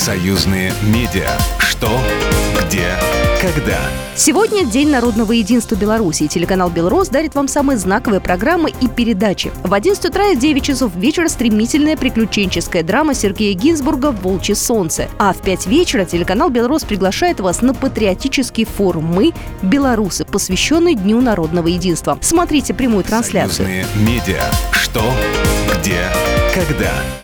Союзные медиа. Что, где, когда. Сегодня День народного единства Беларуси. Телеканал «Белрос» дарит вам самые знаковые программы и передачи. В 11 утра и в 9 часов вечера стремительная приключенческая драма Сергея Гинзбурга «Волчье солнце». А в 5 вечера телеканал «Белрос» приглашает вас на патриотический форум «Мы, белорусы», посвященный Дню народного единства. Смотрите прямую трансляцию. Союзные медиа. Что, где, когда.